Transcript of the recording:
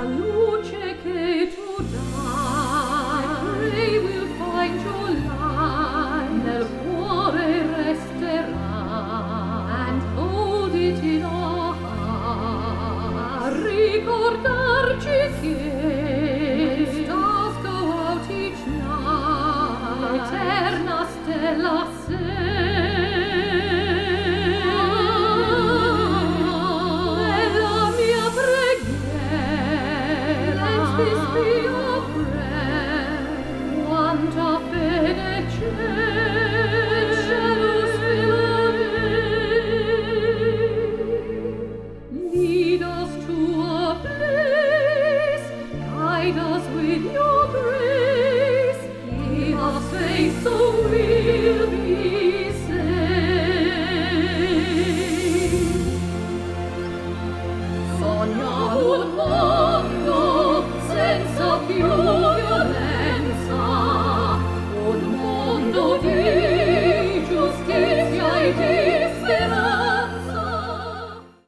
luce che tu dai, I pray will find your light, nel cuore resterà, and hold it in our heart, ricordarci che stars go out each night, eterna stella sei. This be your prayer, quanta fede c'è, shadows fill me. Lead us to a place, guide us with your grace, give us faith so we'll be saved. Sogna un mondo senza più violenza, un mondo di giustizia e di